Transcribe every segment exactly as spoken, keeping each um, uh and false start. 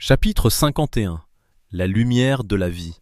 Chapitre cinquante et un. La lumière de la vie.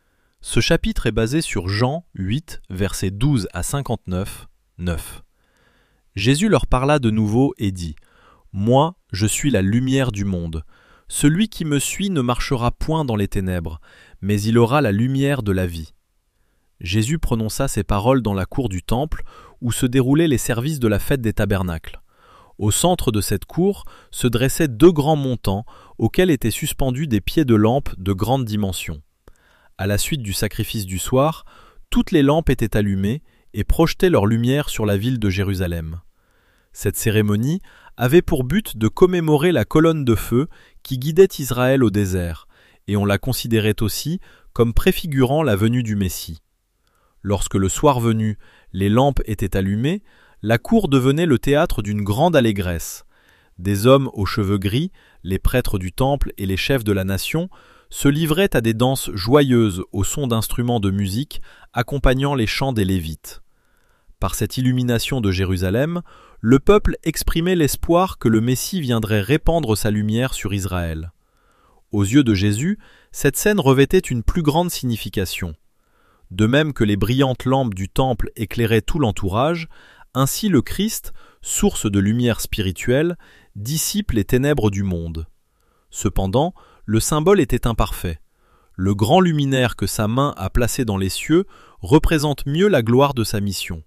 Ce chapitre est basé sur Jean huit, versets douze à cinquante-neuf, neuf. Jésus leur parla de nouveau et dit : « Moi, je suis la lumière du monde. Celui qui me suit ne marchera point dans les ténèbres, mais il aura la lumière de la vie. » Jésus prononça ces paroles dans la cour du temple, où se déroulaient les services de la fête des tabernacles. Au centre de cette cour se dressaient deux grands montants auxquels étaient suspendus des pieds de lampes de grande dimension. À la suite du sacrifice du soir, toutes les lampes étaient allumées et projetaient leur lumière sur la ville de Jérusalem. Cette cérémonie avait pour but de commémorer la colonne de feu qui guidait Israël au désert, et on la considérait aussi comme préfigurant la venue du Messie. Lorsque le soir venu, les lampes étaient allumées, la cour devenait le théâtre d'une grande allégresse. Des hommes aux cheveux gris, les prêtres du temple et les chefs de la nation, se livraient à des danses joyeuses au son d'instruments de musique accompagnant les chants des Lévites. Par cette illumination de Jérusalem, le peuple exprimait l'espoir que le Messie viendrait répandre sa lumière sur Israël. Aux yeux de Jésus, cette scène revêtait une plus grande signification. De même que les brillantes lampes du temple éclairaient tout l'entourage, ainsi le Christ, source de lumière spirituelle, dissipe les ténèbres du monde. Cependant, le symbole était imparfait. Le grand luminaire que sa main a placé dans les cieux représente mieux la gloire de sa mission.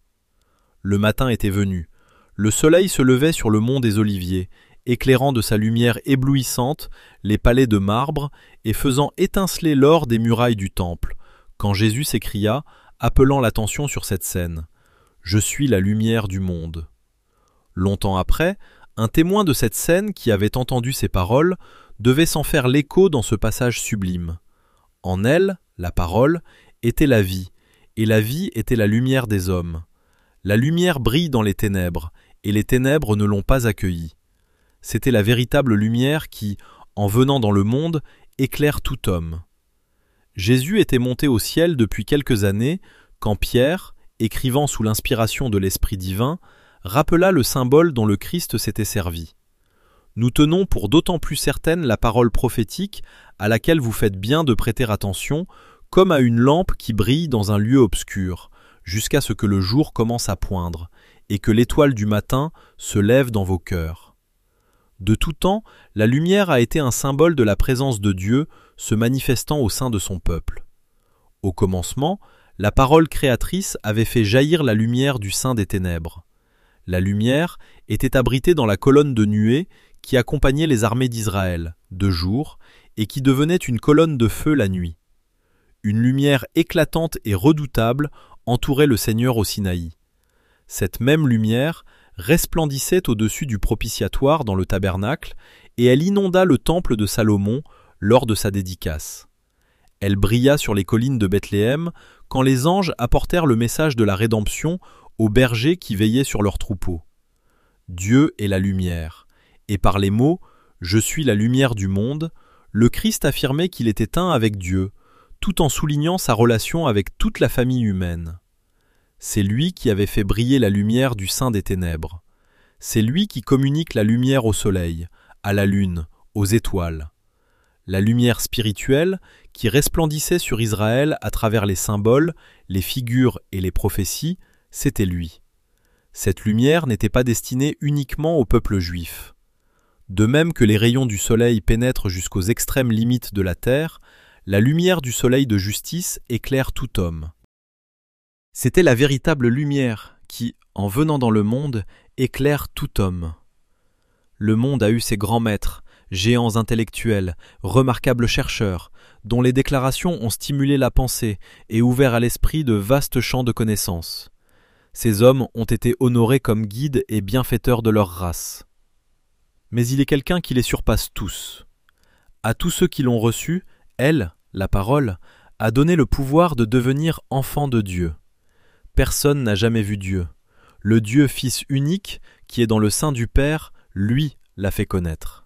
Le matin était venu. Le soleil se levait sur le mont des Oliviers, éclairant de sa lumière éblouissante les palais de marbre et faisant étinceler l'or des murailles du temple, quand Jésus s'écria, appelant l'attention sur cette scène. « Je suis la lumière du monde. » Longtemps après, un témoin de cette scène qui avait entendu ces paroles devait s'en faire l'écho dans ce passage sublime. En elle, la parole, était la vie, et la vie était la lumière des hommes. La lumière brille dans les ténèbres, et les ténèbres ne l'ont pas accueillie. C'était la véritable lumière qui, en venant dans le monde, éclaire tout homme. Jésus était monté au ciel depuis quelques années quand Pierre, écrivant sous l'inspiration de l'Esprit divin, rappela le symbole dont le Christ s'était servi. Nous tenons pour d'autant plus certaine la parole prophétique à laquelle vous faites bien de prêter attention, comme à une lampe qui brille dans un lieu obscur, jusqu'à ce que le jour commence à poindre, et que l'étoile du matin se lève dans vos cœurs. De tout temps, la lumière a été un symbole de la présence de Dieu se manifestant au sein de son peuple. Au commencement, la parole créatrice avait fait jaillir la lumière du sein des ténèbres. La lumière était abritée dans la colonne de nuée qui accompagnait les armées d'Israël, de jour, et qui devenait une colonne de feu la nuit. Une lumière éclatante et redoutable entourait le Seigneur au Sinaï. Cette même lumière resplendissait au-dessus du propitiatoire dans le tabernacle, et elle inonda le temple de Salomon lors de sa dédicace. Elle brilla sur les collines de Bethléem quand les anges apportèrent le message de la rédemption aux bergers qui veillaient sur leurs troupeaux. Dieu est la lumière, et par les mots « Je suis la lumière du monde », le Christ affirmait qu'il était un avec Dieu, tout en soulignant sa relation avec toute la famille humaine. C'est lui qui avait fait briller la lumière du sein des ténèbres. C'est lui qui communique la lumière au soleil, à la lune, aux étoiles. La lumière spirituelle qui resplendissait sur Israël à travers les symboles, les figures et les prophéties, c'était lui. Cette lumière n'était pas destinée uniquement au peuple juif. De même que les rayons du soleil pénètrent jusqu'aux extrêmes limites de la terre, la lumière du soleil de justice éclaire tout homme. C'était la véritable lumière qui, en venant dans le monde, éclaire tout homme. Le monde a eu ses grands maîtres, géants intellectuels, remarquables chercheurs, dont les déclarations ont stimulé la pensée et ouvert à l'esprit de vastes champs de connaissances. Ces hommes ont été honorés comme guides et bienfaiteurs de leur race. Mais il est quelqu'un qui les surpasse tous. À tous ceux qui l'ont reçu, elle, la parole, a donné le pouvoir de devenir enfants de Dieu. Personne n'a jamais vu Dieu. Le Dieu Fils unique, qui est dans le sein du Père, lui l'a fait connaître.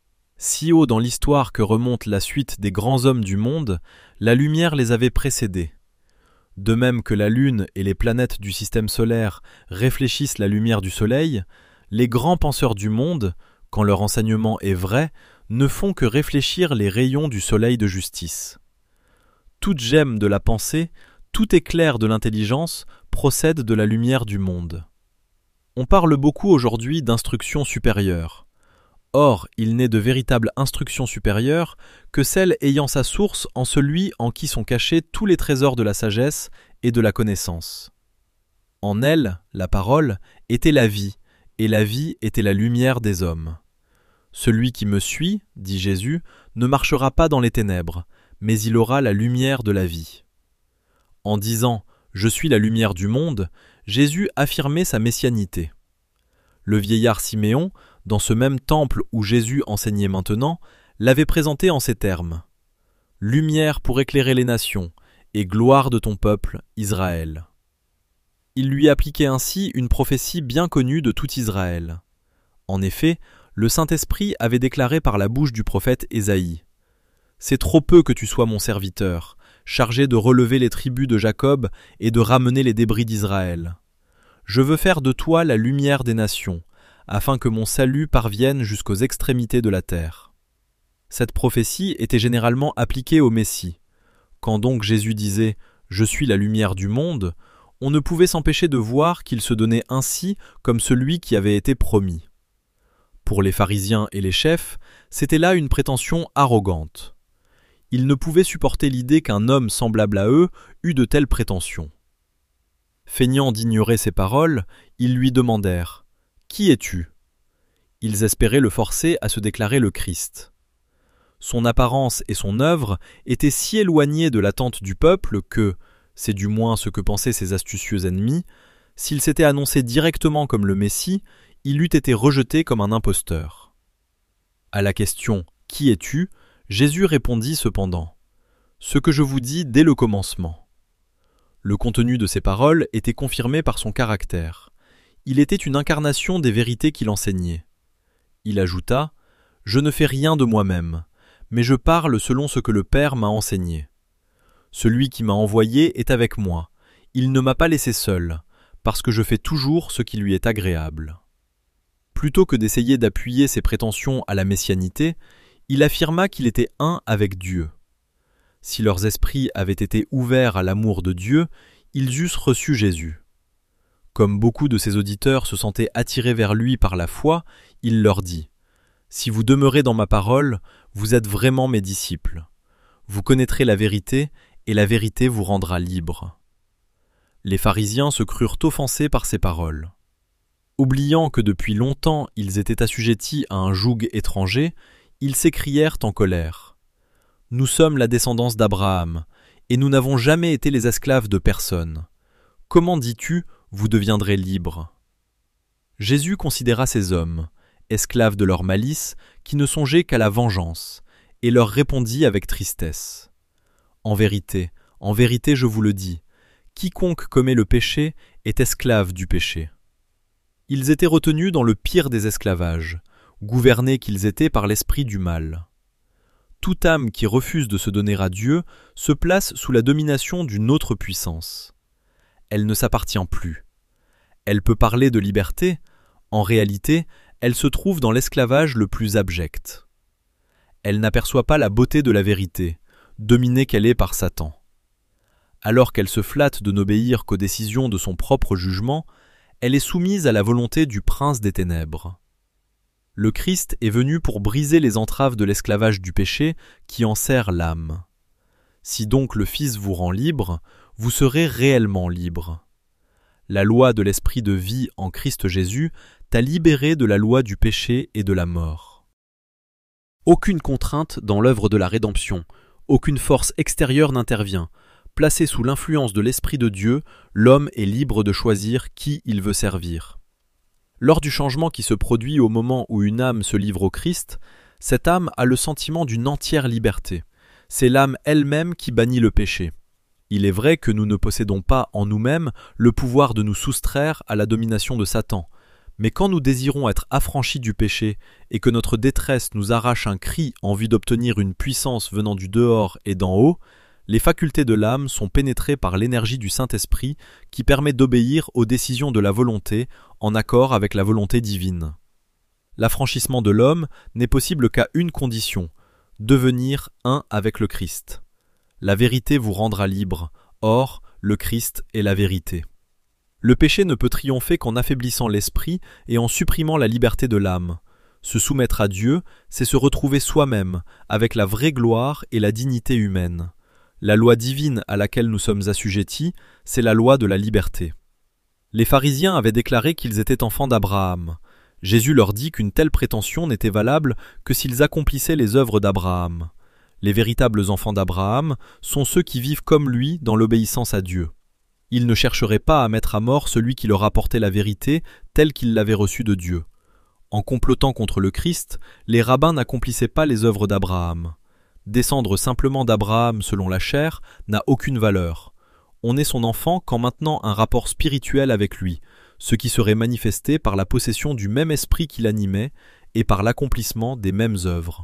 Si haut dans l'histoire que remonte la suite des grands hommes du monde, la lumière les avait précédés. De même que la Lune et les planètes du système solaire réfléchissent la lumière du Soleil, les grands penseurs du monde, quand leur enseignement est vrai, ne font que réfléchir les rayons du soleil de justice. Toute gemme de la pensée, tout éclair de l'intelligence procède de la lumière du monde. On parle beaucoup aujourd'hui d'instruction supérieure. Or, il n'est de véritable instruction supérieure que celle ayant sa source en celui en qui sont cachés tous les trésors de la sagesse et de la connaissance. En elle, la parole, était la vie, et la vie était la lumière des hommes. Celui qui me suit, dit Jésus, ne marchera pas dans les ténèbres, mais il aura la lumière de la vie. En disant « Je suis la lumière du monde », Jésus affirmait sa messianité. Le vieillard Siméon, dans ce même temple où Jésus enseignait maintenant, l'avait présenté en ces termes : « Lumière pour éclairer les nations, et gloire de ton peuple, Israël. » Il lui appliquait ainsi une prophétie bien connue de tout Israël. En effet, le Saint-Esprit avait déclaré par la bouche du prophète Ésaïe : « C'est trop peu que tu sois mon serviteur, chargé de relever les tribus de Jacob et de ramener les débris d'Israël. Je veux faire de toi la lumière des nations, afin que mon salut parvienne jusqu'aux extrémités de la terre. » Cette prophétie était généralement appliquée au Messie. Quand donc Jésus disait « Je suis la lumière du monde », on ne pouvait s'empêcher de voir qu'il se donnait ainsi comme celui qui avait été promis. Pour les pharisiens et les chefs, c'était là une prétention arrogante. Ils ne pouvaient supporter l'idée qu'un homme semblable à eux eût de telles prétentions. Feignant d'ignorer ces paroles, ils lui demandèrent « Qui es-tu » Ils espéraient le forcer à se déclarer le Christ. Son apparence et son œuvre étaient si éloignées de l'attente du peuple que, c'est du moins ce que pensaient ses astucieux ennemis, s'il s'était annoncé directement comme le Messie, il eût été rejeté comme un imposteur. À la question « Qui es-tu » Jésus répondit cependant « Ce que je vous dis dès le commencement ». Le contenu de ces paroles était confirmé par son caractère. Il était une incarnation des vérités qu'il enseignait. Il ajouta « Je ne fais rien de moi-même, mais je parle selon ce que le Père m'a enseigné. Celui qui m'a envoyé est avec moi. Il ne m'a pas laissé seul, parce que je fais toujours ce qui lui est agréable. » Plutôt que d'essayer d'appuyer ses prétentions à la messianité, il affirma qu'il était un avec Dieu. Si leurs esprits avaient été ouverts à l'amour de Dieu, ils eussent reçu Jésus. Comme beaucoup de ses auditeurs se sentaient attirés vers lui par la foi, il leur dit : « Si vous demeurez dans ma parole, vous êtes vraiment mes disciples. Vous connaîtrez la vérité, et la vérité vous rendra libres. » Les pharisiens se crurent offensés par ces paroles. Oubliant que depuis longtemps ils étaient assujettis à un joug étranger, ils s'écrièrent en colère : « Nous sommes la descendance d'Abraham, et nous n'avons jamais été les esclaves de personne. Comment dis-tu, vous deviendrez libres ? » Jésus considéra ces hommes, esclaves de leur malice, qui ne songeaient qu'à la vengeance, et leur répondit avec tristesse : « En vérité, en vérité je vous le dis, quiconque commet le péché est esclave du péché. » Ils étaient retenus dans le pire des esclavages, gouvernés qu'ils étaient par l'esprit du mal. Toute âme qui refuse de se donner à Dieu se place sous la domination d'une autre puissance. Elle ne s'appartient plus. Elle peut parler de liberté, en réalité, elle se trouve dans l'esclavage le plus abject. Elle n'aperçoit pas la beauté de la vérité, dominée qu'elle est par Satan. Alors qu'elle se flatte de n'obéir qu'aux décisions de son propre jugement, elle est soumise à la volonté du prince des ténèbres. Le Christ est venu pour briser les entraves de l'esclavage du péché qui enserre l'âme. Si donc le Fils vous rend libre, vous serez réellement libre. La loi de l'esprit de vie en Christ Jésus t'a libéré de la loi du péché et de la mort. Aucune contrainte dans l'œuvre de la rédemption, aucune force extérieure n'intervient. Placé sous l'influence de l'Esprit de Dieu, l'homme est libre de choisir qui il veut servir. Lors du changement qui se produit au moment où une âme se livre au Christ, cette âme a le sentiment d'une entière liberté. C'est l'âme elle-même qui bannit le péché. Il est vrai que nous ne possédons pas en nous-mêmes le pouvoir de nous soustraire à la domination de Satan, mais quand nous désirons être affranchis du péché et que notre détresse nous arrache un cri en vue d'obtenir une puissance venant du dehors et d'en haut, les facultés de l'âme sont pénétrées par l'énergie du Saint-Esprit qui permet d'obéir aux décisions de la volonté en accord avec la volonté divine. L'affranchissement de l'homme n'est possible qu'à une condition, devenir un avec le Christ. La vérité vous rendra libre, or le Christ est la vérité. Le péché ne peut triompher qu'en affaiblissant l'esprit et en supprimant la liberté de l'âme. Se soumettre à Dieu, c'est se retrouver soi-même, avec la vraie gloire et la dignité humaine. La loi divine à laquelle nous sommes assujettis, c'est la loi de la liberté. Les pharisiens avaient déclaré qu'ils étaient enfants d'Abraham. Jésus leur dit qu'une telle prétention n'était valable que s'ils accomplissaient les œuvres d'Abraham. Les véritables enfants d'Abraham sont ceux qui vivent comme lui dans l'obéissance à Dieu. Ils ne chercheraient pas à mettre à mort celui qui leur apportait la vérité telle qu'ils l'avaient reçue de Dieu. En complotant contre le Christ, les rabbins n'accomplissaient pas les œuvres d'Abraham. Descendre simplement d'Abraham selon la chair n'a aucune valeur. On est son enfant qu'en maintenant un rapport spirituel avec lui, ce qui serait manifesté par la possession du même esprit qui l'animait et par l'accomplissement des mêmes œuvres.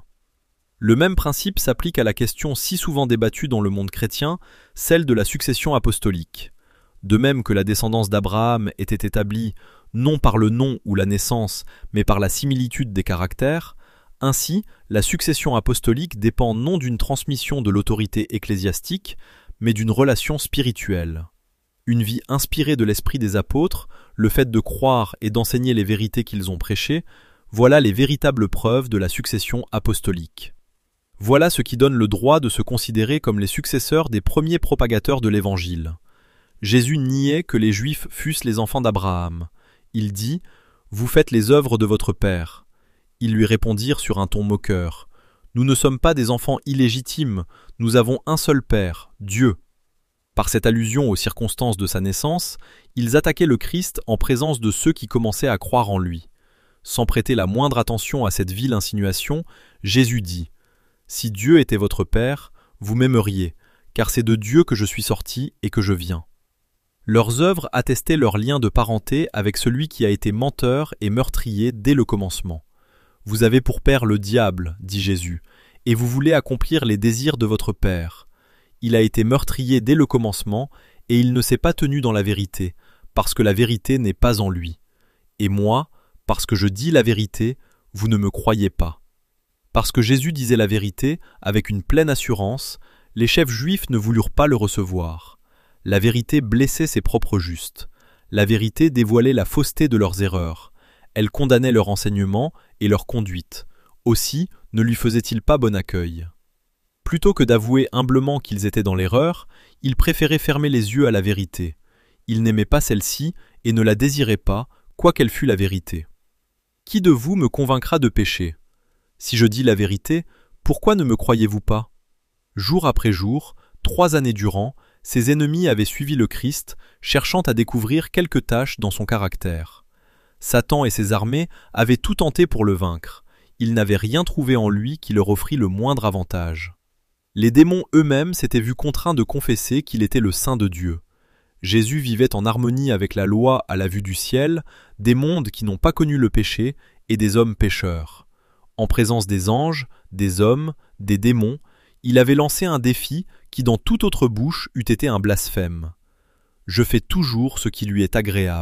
Le même principe s'applique à la question si souvent débattue dans le monde chrétien, celle de la succession apostolique. De même que la descendance d'Abraham était établie non par le nom ou la naissance, mais par la similitude des caractères, ainsi la succession apostolique dépend non d'une transmission de l'autorité ecclésiastique, mais d'une relation spirituelle. Une vie inspirée de l'esprit des apôtres, le fait de croire et d'enseigner les vérités qu'ils ont prêchées, voilà les véritables preuves de la succession apostolique. Voilà ce qui donne le droit de se considérer comme les successeurs des premiers propagateurs de l'Évangile. Jésus niait que les Juifs fussent les enfants d'Abraham. Il dit « Vous faites les œuvres de votre père ». Ils lui répondirent sur un ton moqueur « Nous ne sommes pas des enfants illégitimes, nous avons un seul père, Dieu ». Par cette allusion aux circonstances de sa naissance, ils attaquaient le Christ en présence de ceux qui commençaient à croire en lui. Sans prêter la moindre attention à cette vile insinuation, Jésus dit « Si Dieu était votre Père, vous m'aimeriez, car c'est de Dieu que je suis sorti et que je viens. » Leurs œuvres attestaient leur lien de parenté avec celui qui a été menteur et meurtrier dès le commencement. « Vous avez pour père le diable, dit Jésus, et vous voulez accomplir les désirs de votre père. Il a été meurtrier dès le commencement, et il ne s'est pas tenu dans la vérité, parce que la vérité n'est pas en lui. Et moi, parce que je dis la vérité, vous ne me croyez pas. » Parce que Jésus disait la vérité, avec une pleine assurance, les chefs juifs ne voulurent pas le recevoir. La vérité blessait ses propres justes. La vérité dévoilait la fausseté de leurs erreurs. Elle condamnait leur enseignement et leur conduite. Aussi ne lui faisait-il pas bon accueil. Plutôt que d'avouer humblement qu'ils étaient dans l'erreur, ils préféraient fermer les yeux à la vérité. Ils n'aimaient pas celle-ci et ne la désiraient pas, quoi qu'elle fût la vérité. Qui de vous me convaincra de pécher ? Si je dis la vérité, pourquoi ne me croyez-vous pas ? Jour après jour, trois années durant, ses ennemis avaient suivi le Christ, cherchant à découvrir quelques taches dans son caractère. Satan et ses armées avaient tout tenté pour le vaincre. Ils n'avaient rien trouvé en lui qui leur offrit le moindre avantage. Les démons eux-mêmes s'étaient vus contraints de confesser qu'il était le Saint de Dieu. Jésus vivait en harmonie avec la loi à la vue du ciel, des mondes qui n'ont pas connu le péché et des hommes pécheurs. En présence des anges, des hommes, des démons, il avait lancé un défi qui dans toute autre bouche eût été un blasphème. « Je fais toujours ce qui lui est agréable. »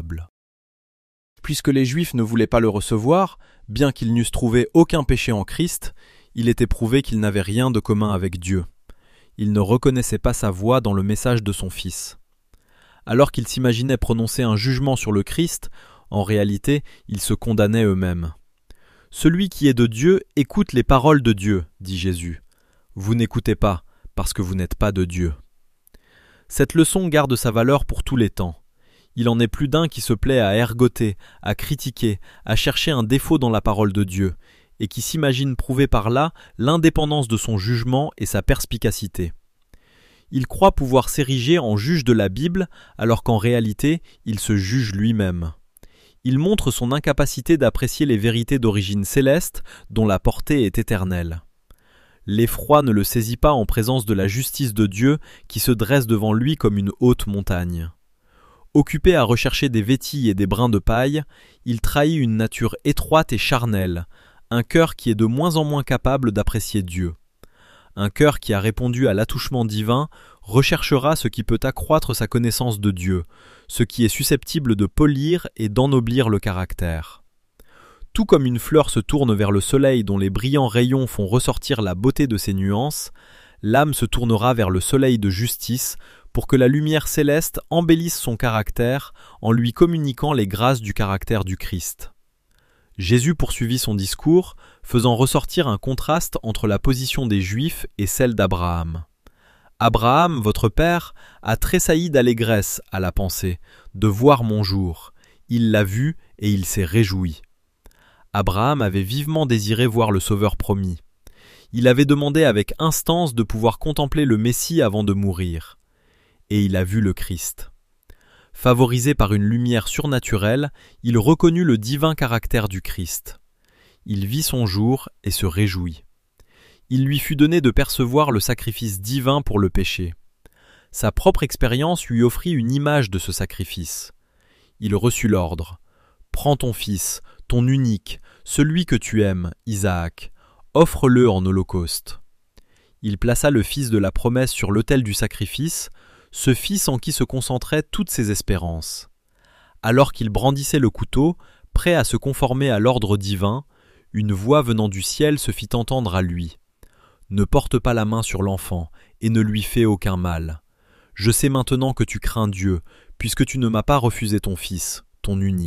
Puisque les Juifs ne voulaient pas le recevoir, bien qu'ils n'eussent trouvé aucun péché en Christ, il était prouvé qu'il n'avait rien de commun avec Dieu. Ils ne reconnaissaient pas sa voix dans le message de son Fils. Alors qu'ils s'imaginaient prononcer un jugement sur le Christ, en réalité, ils se condamnaient eux-mêmes. « Celui qui est de Dieu écoute les paroles de Dieu, dit Jésus. Vous n'écoutez pas, parce que vous n'êtes pas de Dieu. » Cette leçon garde sa valeur pour tous les temps. Il en est plus d'un qui se plaît à ergoter, à critiquer, à chercher un défaut dans la parole de Dieu, et qui s'imagine prouver par là l'indépendance de son jugement et sa perspicacité. Il croit pouvoir s'ériger en juge de la Bible, alors qu'en réalité, il se juge lui-même. Il montre son incapacité d'apprécier les vérités d'origine céleste dont la portée est éternelle. L'effroi ne le saisit pas en présence de la justice de Dieu qui se dresse devant lui comme une haute montagne. Occupé à rechercher des vétilles et des brins de paille, il trahit une nature étroite et charnelle, un cœur qui est de moins en moins capable d'apprécier Dieu. Un cœur qui a répondu à l'attouchement divin recherchera ce qui peut accroître sa connaissance de Dieu, ce qui est susceptible de polir et d'ennoblir le caractère. Tout comme une fleur se tourne vers le soleil dont les brillants rayons font ressortir la beauté de ses nuances, l'âme se tournera vers le soleil de justice pour que la lumière céleste embellisse son caractère en lui communiquant les grâces du caractère du Christ. Jésus poursuivit son discours, faisant ressortir un contraste entre la position des Juifs et celle d'Abraham. Abraham, votre père, a tressailli d'allégresse à la pensée de voir mon jour. Il l'a vu et il s'est réjoui. Abraham avait vivement désiré voir le Sauveur promis. Il avait demandé avec instance de pouvoir contempler le Messie avant de mourir. Et il a vu le Christ. Favorisé par une lumière surnaturelle, il reconnut le divin caractère du Christ. Il vit son jour et se réjouit. Il lui fut donné de percevoir le sacrifice divin pour le péché. Sa propre expérience lui offrit une image de ce sacrifice. Il reçut l'ordre. « Prends ton fils, ton unique, celui que tu aimes, Isaac, offre-le en holocauste. » Il plaça le fils de la promesse sur l'autel du sacrifice, ce fils en qui se concentraient toutes ses espérances. Alors qu'il brandissait le couteau, prêt à se conformer à l'ordre divin, une voix venant du ciel se fit entendre à lui. « Ne porte pas la main sur l'enfant, et ne lui fais aucun mal. Je sais maintenant que tu crains Dieu, puisque tu ne m'as pas refusé ton fils, ton unique. »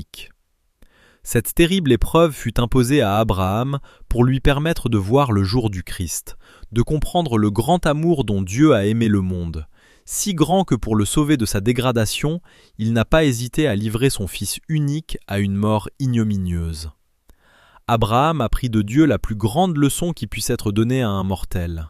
Cette terrible épreuve fut imposée à Abraham pour lui permettre de voir le jour du Christ, de comprendre le grand amour dont Dieu a aimé le monde. Si grand que pour le sauver de sa dégradation, il n'a pas hésité à livrer son fils unique à une mort ignominieuse. Abraham apprit de Dieu la plus grande leçon qui puisse être donnée à un mortel.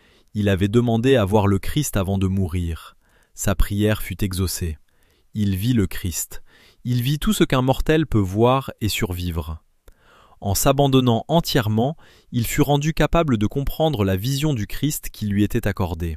Il avait demandé à voir le Christ avant de mourir. Sa prière fut exaucée. Il vit le Christ. Il vit tout ce qu'un mortel peut voir et survivre. En s'abandonnant entièrement, il fut rendu capable de comprendre la vision du Christ qui lui était accordée.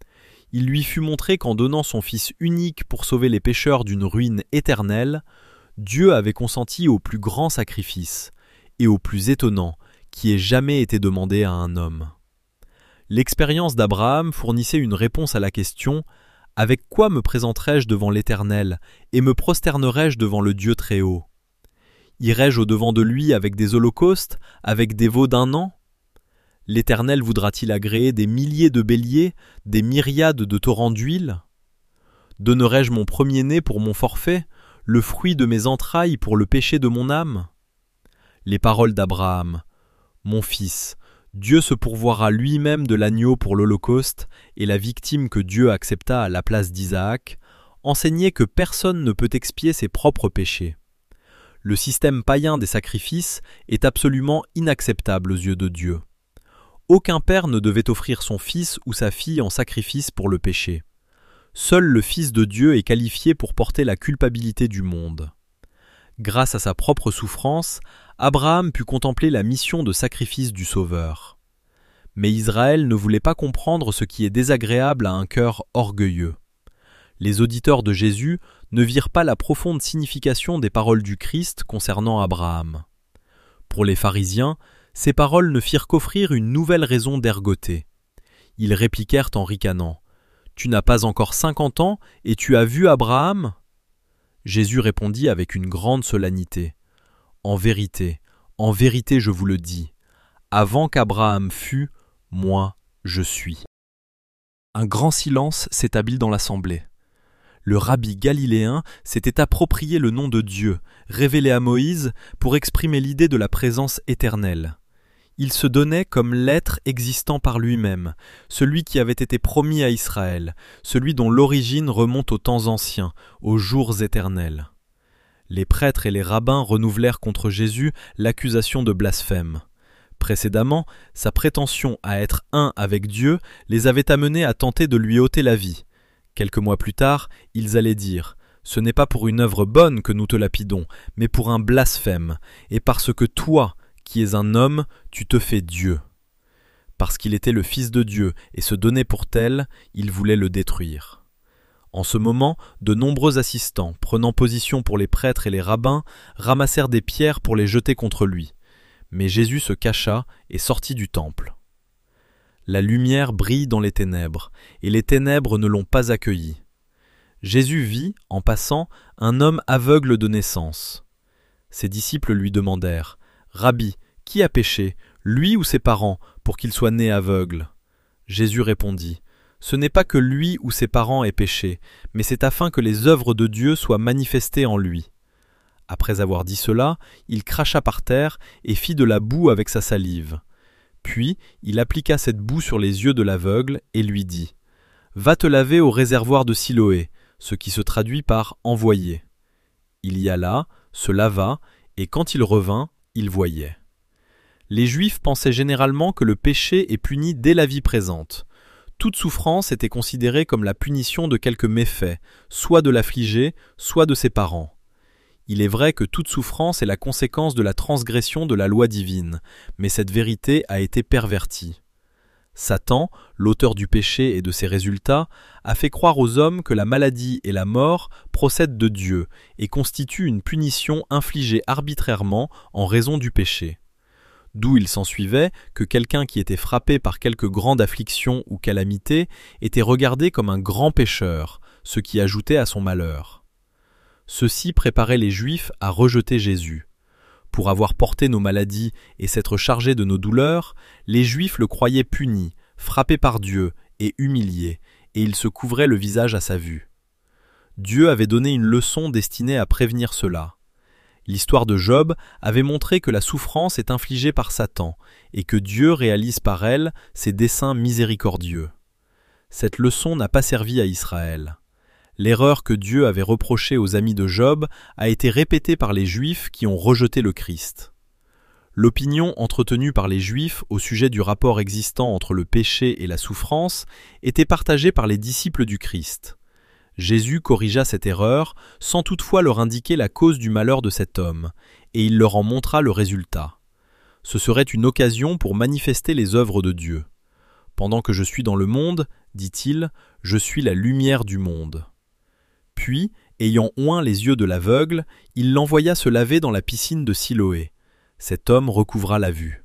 Il lui fut montré qu'en donnant son Fils unique pour sauver les pécheurs d'une ruine éternelle, Dieu avait consenti au plus grand sacrifice, et au plus étonnant, qui ait jamais été demandé à un homme. L'expérience d'Abraham fournissait une réponse à la question « Avec quoi me présenterai-je devant l'Éternel et me prosternerai-je devant le Dieu Très-Haut ? Irai-je au-devant de lui avec des holocaustes, avec des veaux d'un an ? L'Éternel voudra-t-il agréer des milliers de béliers, des myriades de torrents d'huile ? Donnerai-je mon premier-né pour mon forfait, le fruit de mes entrailles pour le péché de mon âme ? Les paroles d'Abraham. Mon fils, Dieu se pourvoira lui-même de l'agneau pour l'holocauste et la victime que Dieu accepta à la place d'Isaac, enseignaient que personne ne peut expier ses propres péchés. Le système païen des sacrifices est absolument inacceptable aux yeux de Dieu. Aucun père ne devait offrir son fils ou sa fille en sacrifice pour le péché. Seul le Fils de Dieu est qualifié pour porter la culpabilité du monde. Grâce à sa propre souffrance, Abraham put contempler la mission de sacrifice du Sauveur. Mais Israël ne voulait pas comprendre ce qui est désagréable à un cœur orgueilleux. Les auditeurs de Jésus ne virent pas la profonde signification des paroles du Christ concernant Abraham. Pour les pharisiens, ces paroles ne firent qu'offrir une nouvelle raison d'ergoter. Ils répliquèrent en ricanant « Tu n'as pas encore cinquante ans et tu as vu Abraham ?» Jésus répondit avec une grande solennité « En vérité, en vérité je vous le dis, avant qu'Abraham fût, moi je suis. » Un grand silence s'établit dans l'assemblée. Le rabbi galiléen s'était approprié le nom de Dieu, révélé à Moïse, pour exprimer l'idée de la présence éternelle. Il se donnait comme l'être existant par lui-même, celui qui avait été promis à Israël, celui dont l'origine remonte aux temps anciens, aux jours éternels. Les prêtres et les rabbins renouvelèrent contre Jésus l'accusation de blasphème. Précédemment, sa prétention à être un avec Dieu les avait amenés à tenter de lui ôter la vie. Quelques mois plus tard, ils allaient dire « Ce n'est pas pour une œuvre bonne que nous te lapidons, mais pour un blasphème, et parce que toi, qui es un homme, tu te fais Dieu. » Parce qu'il était le Fils de Dieu et se donnait pour tel, il voulait le détruire. En ce moment, de nombreux assistants, prenant position pour les prêtres et les rabbins, ramassèrent des pierres pour les jeter contre lui. Mais Jésus se cacha et sortit du temple. La lumière brille dans les ténèbres, et les ténèbres ne l'ont pas accueilli. Jésus vit, en passant, un homme aveugle de naissance. Ses disciples lui demandèrent « Rabbi, qui a péché, lui ou ses parents, pour qu'il soit né aveugle ? Jésus répondit, Ce n'est pas que lui ou ses parents aient péché, mais c'est afin que les œuvres de Dieu soient manifestées en lui. Après avoir dit cela, il cracha par terre et fit de la boue avec sa salive. Puis il appliqua cette boue sur les yeux de l'aveugle et lui dit « Va te laver au réservoir de Siloé », ce qui se traduit par « envoyé ». Il y alla, se lava, et quand il revint, il voyait. Les Juifs pensaient généralement que le péché est puni dès la vie présente. Toute souffrance était considérée comme la punition de quelque méfait, soit de l'affligé, soit de ses parents. Il est vrai que toute souffrance est la conséquence de la transgression de la loi divine, mais cette vérité a été pervertie. Satan, l'auteur du péché et de ses résultats, a fait croire aux hommes que la maladie et la mort procèdent de Dieu et constituent une punition infligée arbitrairement en raison du péché. D'où il s'ensuivait que quelqu'un qui était frappé par quelque grande affliction ou calamité était regardé comme un grand pécheur, ce qui ajoutait à son malheur. Ceci préparait les Juifs à rejeter Jésus. Pour avoir porté nos maladies et s'être chargé de nos douleurs, les Juifs le croyaient puni, frappé par Dieu et humilié, et ils se couvraient le visage à sa vue. Dieu avait donné une leçon destinée à prévenir cela. L'histoire de Job avait montré que la souffrance est infligée par Satan et que Dieu réalise par elle ses desseins miséricordieux. Cette leçon n'a pas servi à Israël. L'erreur que Dieu avait reprochée aux amis de Job a été répétée par les Juifs qui ont rejeté le Christ. L'opinion entretenue par les Juifs au sujet du rapport existant entre le péché et la souffrance était partagée par les disciples du Christ. Jésus corrigea cette erreur sans toutefois leur indiquer la cause du malheur de cet homme, et il leur en montra le résultat. Ce serait une occasion pour manifester les œuvres de Dieu. « Pendant que je suis dans le monde, dit-il, je suis la lumière du monde. » Puis, ayant oint les yeux de l'aveugle, il l'envoya se laver dans la piscine de Siloé. Cet homme recouvra la vue.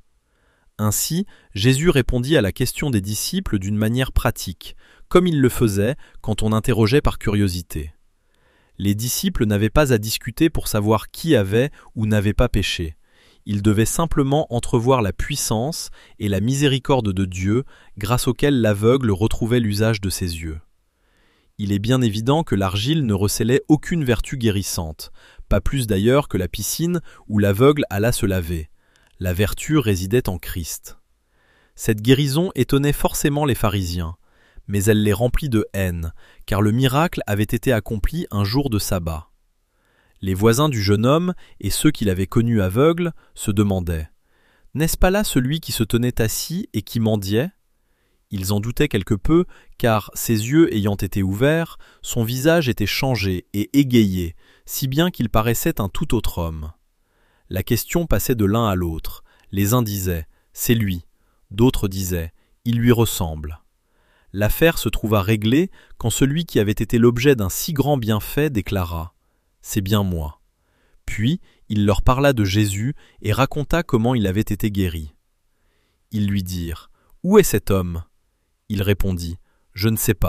Ainsi, Jésus répondit à la question des disciples d'une manière pratique, comme il le faisait quand on interrogeait par curiosité. Les disciples n'avaient pas à discuter pour savoir qui avait ou n'avait pas péché. Ils devaient simplement entrevoir la puissance et la miséricorde de Dieu, grâce auxquelles l'aveugle retrouvait l'usage de ses yeux. Il est bien évident que l'argile ne recélait aucune vertu guérissante, pas plus d'ailleurs que la piscine où l'aveugle alla se laver. La vertu résidait en Christ. Cette guérison étonnait forcément les pharisiens, mais elle les remplit de haine, car le miracle avait été accompli un jour de sabbat. Les voisins du jeune homme et ceux qui l'avaient connu aveugle se demandaient « N'est-ce pas là celui qui se tenait assis et qui mendiait ?» Ils en doutaient quelque peu, car, ses yeux ayant été ouverts, son visage était changé et égayé, si bien qu'il paraissait un tout autre homme. La question passait de l'un à l'autre. Les uns disaient « C'est lui », d'autres disaient « Il lui ressemble ». L'affaire se trouva réglée quand celui qui avait été l'objet d'un si grand bienfait déclara « C'est bien moi ». Puis il leur parla de Jésus et raconta comment il avait été guéri. Ils lui dirent « Où est cet homme ?» Il répondit « Je ne sais pas ».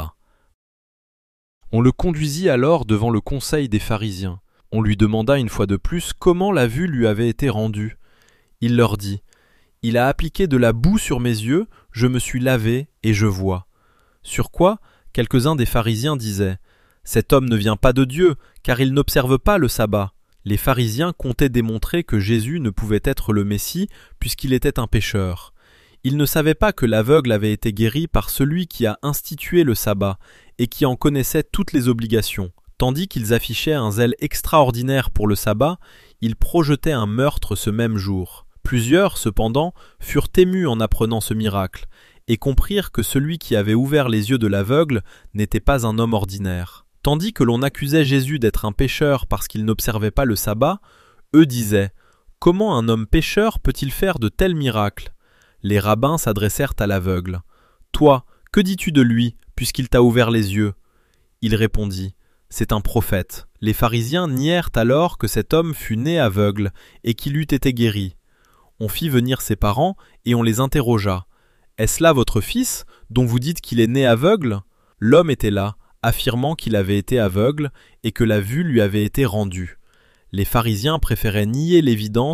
On le conduisit alors devant le conseil des pharisiens. On lui demanda une fois de plus comment la vue lui avait été rendue. Il leur dit « Il a appliqué de la boue sur mes yeux, je me suis lavé et je vois ». Sur quoi, quelques-uns des pharisiens disaient « Cet homme ne vient pas de Dieu, car il n'observe pas le sabbat ». Les pharisiens comptaient démontrer que Jésus ne pouvait être le Messie puisqu'il était un pécheur. Ils ne savaient pas que l'aveugle avait été guéri par celui qui a institué le sabbat et qui en connaissait toutes les obligations. Tandis qu'ils affichaient un zèle extraordinaire pour le sabbat, ils projetaient un meurtre ce même jour. Plusieurs, cependant, furent émus en apprenant ce miracle et comprirent que celui qui avait ouvert les yeux de l'aveugle n'était pas un homme ordinaire. Tandis que l'on accusait Jésus d'être un pécheur parce qu'il n'observait pas le sabbat, eux disaient « Comment un homme pécheur peut-il faire de tels miracles ?» Les rabbins s'adressèrent à l'aveugle. « Toi, que dis-tu de lui, puisqu'il t'a ouvert les yeux ?» Il répondit « C'est un prophète. » Les pharisiens nièrent alors que cet homme fût né aveugle et qu'il eût été guéri. On fit venir ses parents et on les interrogea. « Est-ce là votre fils, dont vous dites qu'il est né aveugle ?» L'homme était là, affirmant qu'il avait été aveugle et que la vue lui avait été rendue. Les pharisiens préféraient nier l'évidence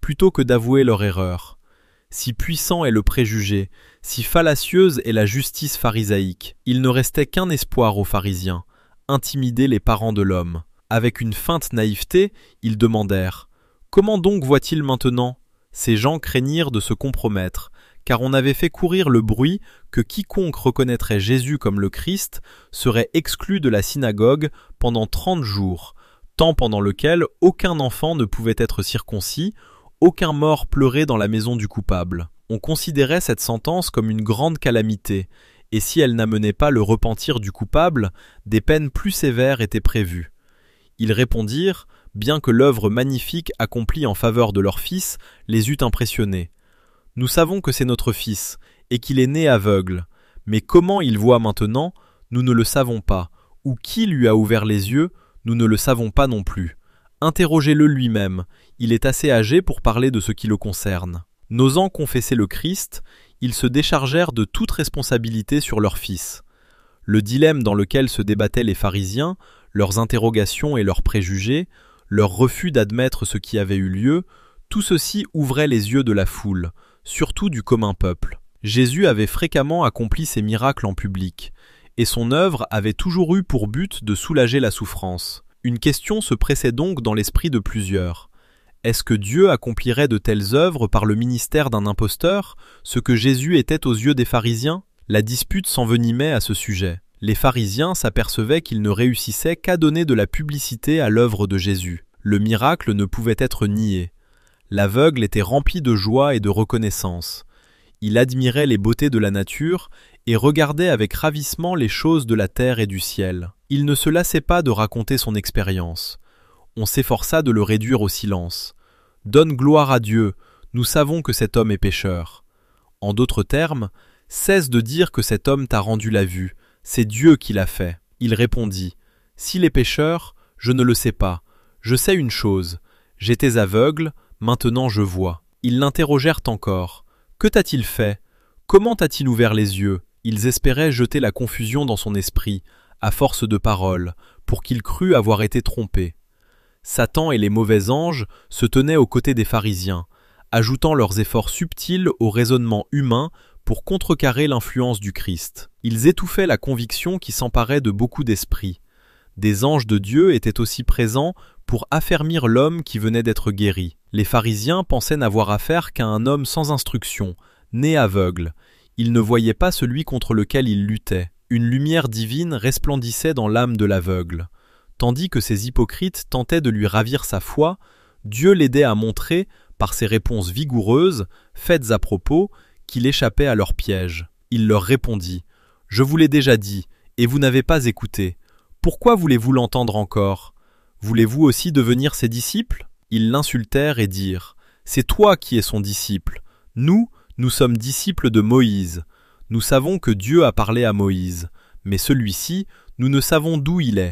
plutôt que d'avouer leur erreur. Si puissant est le préjugé, si fallacieuse est la justice pharisaïque, il ne restait qu'un espoir aux pharisiens, intimider les parents de l'homme. Avec une feinte naïveté, ils demandèrent « Comment donc voient-ils maintenant ?» Ces gens craignirent de se compromettre, car on avait fait courir le bruit que quiconque reconnaîtrait Jésus comme le Christ serait exclu de la synagogue pendant trente jours, temps pendant lequel aucun enfant ne pouvait être circoncis, aucun mort pleurait dans la maison du coupable. On considérait cette sentence comme une grande calamité, et si elle n'amenait pas le repentir du coupable, des peines plus sévères étaient prévues. Ils répondirent, bien que l'œuvre magnifique accomplie en faveur de leur fils les eût impressionnés. « Nous savons que c'est notre fils, et qu'il est né aveugle, mais comment il voit maintenant, nous ne le savons pas, ou qui lui a ouvert les yeux, nous ne le savons pas non plus. Interrogez-le lui-même, il est assez âgé pour parler de ce qui le concerne. » N'osant confesser le Christ, ils se déchargèrent de toute responsabilité sur leur fils. Le dilemme dans lequel se débattaient les pharisiens, leurs interrogations et leurs préjugés, leur refus d'admettre ce qui avait eu lieu, tout ceci ouvrait les yeux de la foule, surtout du commun peuple. Jésus avait fréquemment accompli ses miracles en public, et son œuvre avait toujours eu pour but de soulager la souffrance. Une question se pressait donc dans l'esprit de plusieurs. Est-ce que Dieu accomplirait de telles œuvres par le ministère d'un imposteur, ce que Jésus était aux yeux des pharisiens ? La dispute s'envenimait à ce sujet. Les pharisiens s'apercevaient qu'ils ne réussissaient qu'à donner de la publicité à l'œuvre de Jésus. Le miracle ne pouvait être nié. L'aveugle était rempli de joie et de reconnaissance. Il admirait les beautés de la nature et regardait avec ravissement les choses de la terre et du ciel. Il ne se lassait pas de raconter son expérience. On s'efforça de le réduire au silence. « Donne gloire à Dieu, nous savons que cet homme est pécheur. » En d'autres termes, cesse de dire que cet homme t'a rendu la vue, c'est Dieu qui l'a fait. Il répondit, « S'il est pécheur, je ne le sais pas. Je sais une chose, j'étais aveugle, maintenant je vois. » Ils l'interrogèrent encore. « Que t'a-t-il fait? Comment t'a-t-il ouvert les yeux ?» Ils espéraient jeter la confusion dans son esprit, à force de paroles, pour qu'il crût avoir été trompé. Satan et les mauvais anges se tenaient aux côtés des pharisiens, ajoutant leurs efforts subtils au raisonnement humain pour contrecarrer l'influence du Christ. Ils étouffaient la conviction qui s'emparait de beaucoup d'esprits. Des anges de Dieu étaient aussi présents pour affermir l'homme qui venait d'être guéri. Les pharisiens pensaient n'avoir affaire qu'à un homme sans instruction, né aveugle. Ils ne voyaient pas celui contre lequel ils luttaient. Une lumière divine resplendissait dans l'âme de l'aveugle. Tandis que ces hypocrites tentaient de lui ravir sa foi, Dieu l'aidait à montrer, par ses réponses vigoureuses, faites à propos, qu'il échappait à leur piège. Il leur répondit « Je vous l'ai déjà dit, et vous n'avez pas écouté. Pourquoi voulez-vous l'entendre encore? Voulez-vous aussi devenir ses disciples ?» Ils l'insultèrent et dirent « C'est toi qui es son disciple. Nous, nous sommes disciples de Moïse. Nous savons que Dieu a parlé à Moïse, mais celui-ci, nous ne savons d'où il est. »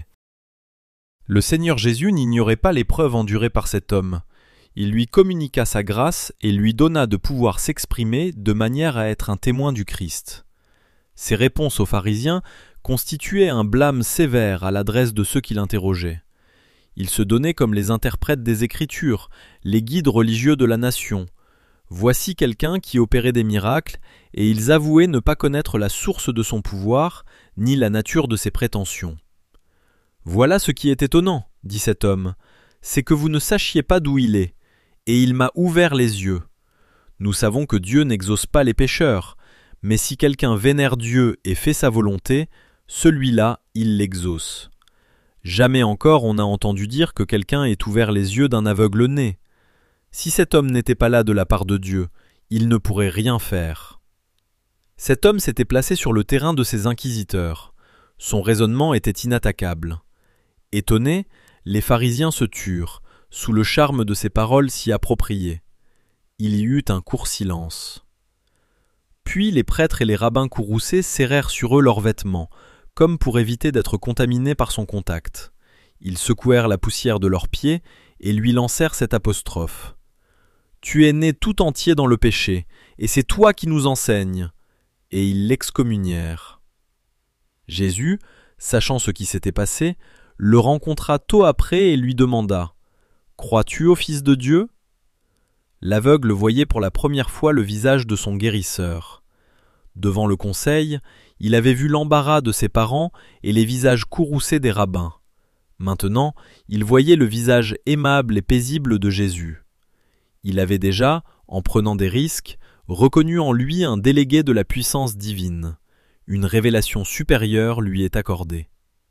Le Seigneur Jésus n'ignorait pas l'épreuve endurée par cet homme. Il lui communiqua sa grâce et lui donna de pouvoir s'exprimer de manière à être un témoin du Christ. Ses réponses aux pharisiens constituaient un blâme sévère à l'adresse de ceux qui l'interrogeaient. Il se donnait comme les interprètes des Écritures, les guides religieux de la nation. Voici quelqu'un qui opérait des miracles, et ils avouaient ne pas connaître la source de son pouvoir, ni la nature de ses prétentions. « Voilà ce qui est étonnant, dit cet homme, c'est que vous ne sachiez pas d'où il est, et il m'a ouvert les yeux. Nous savons que Dieu n'exauce pas les pécheurs, mais si quelqu'un vénère Dieu et fait sa volonté, celui-là, il l'exauce. Jamais encore on n'a entendu dire que quelqu'un ait ouvert les yeux d'un aveugle né. Si cet homme n'était pas là de la part de Dieu, il ne pourrait rien faire. » Cet homme s'était placé sur le terrain de ses inquisiteurs. Son raisonnement était inattaquable. Étonnés, les pharisiens se turent, sous le charme de ces paroles si appropriées. Il y eut un court silence. Puis les prêtres et les rabbins courroucés serrèrent sur eux leurs vêtements, comme pour éviter d'être contaminés par son contact. Ils secouèrent la poussière de leurs pieds et lui lancèrent cette apostrophe. « Tu es né tout entier dans le péché, et c'est toi qui nous enseignes. » Et ils l'excommunièrent. Jésus, sachant ce qui s'était passé, le rencontra tôt après et lui demanda « Crois-tu au Fils de Dieu ?» l'aveugle voyait pour la première fois le visage de son guérisseur. Devant le conseil, il avait vu l'embarras de ses parents et les visages courroucés des rabbins. Maintenant, il voyait le visage aimable et paisible de Jésus. Il avait déjà, en prenant des risques, reconnu en lui un délégué de la puissance divine. Une révélation supérieure lui est accordée.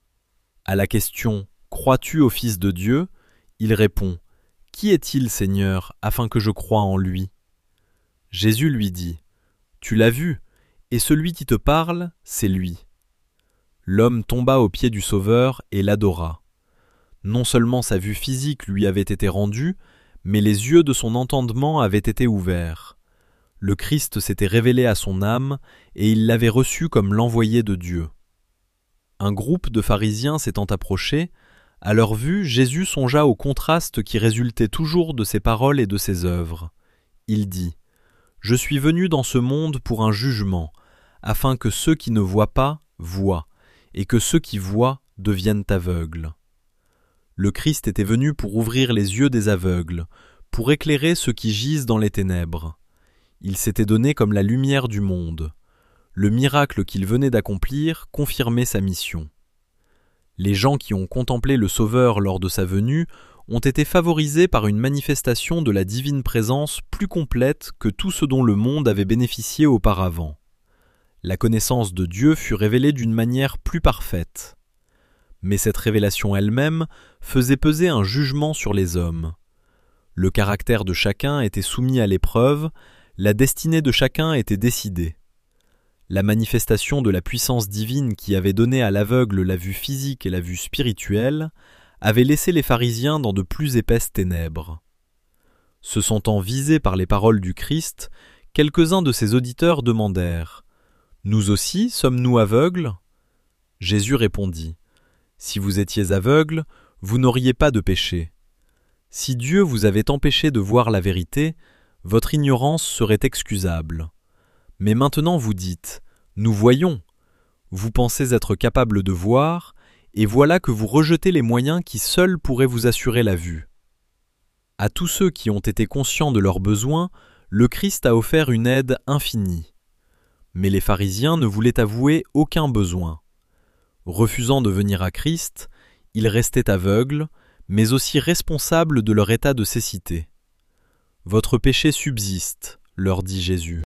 À la question « Crois-tu au Fils de Dieu ?» il répond « Qui est-il, Seigneur, afin que je croie en lui ?» Jésus lui dit « Tu l'as vu, et celui qui te parle, c'est lui. » L'homme tomba aux pieds du Sauveur et l'adora. Non seulement sa vue physique lui avait été rendue, mais les yeux de son entendement avaient été ouverts. Le Christ s'était révélé à son âme, et il l'avait reçu comme l'envoyé de Dieu. Un groupe de pharisiens s'étant approché, à leur vue, Jésus songea au contraste qui résultait toujours de ses paroles et de ses œuvres. Il dit « Je suis venu dans ce monde pour un jugement, afin que ceux qui ne voient pas voient, et que ceux qui voient deviennent aveugles. » Le Christ était venu pour ouvrir les yeux des aveugles, pour éclairer ceux qui gisent dans les ténèbres. Il s'était donné comme la lumière du monde. Le miracle qu'il venait d'accomplir confirmait sa mission. Les gens qui ont contemplé le Sauveur lors de sa venue ont été favorisés par une manifestation de la divine présence plus complète que tout ce dont le monde avait bénéficié auparavant. La connaissance de Dieu fut révélée d'une manière plus parfaite. Mais cette révélation elle-même faisait peser un jugement sur les hommes. Le caractère de chacun était soumis à l'épreuve, la destinée de chacun était décidée. La manifestation de la puissance divine qui avait donné à l'aveugle la vue physique et la vue spirituelle avait laissé les pharisiens dans de plus épaisses ténèbres. Se sentant visés par les paroles du Christ, quelques-uns de ses auditeurs demandèrent « Nous aussi sommes-nous aveugles ?» Jésus répondit « Si vous étiez aveugles, vous n'auriez pas de péché. Si Dieu vous avait empêché de voir la vérité, votre ignorance serait excusable. Mais maintenant vous dites « Nous voyons ». Vous pensez être capable de voir, et voilà que vous rejetez les moyens qui seuls pourraient vous assurer la vue. À tous ceux qui ont été conscients de leurs besoins, le Christ a offert une aide infinie. Mais les pharisiens ne voulaient avouer aucun besoin. Refusant de venir à Christ, ils restaient aveugles, mais aussi responsables de leur état de cécité. « Votre péché subsiste, leur dit Jésus.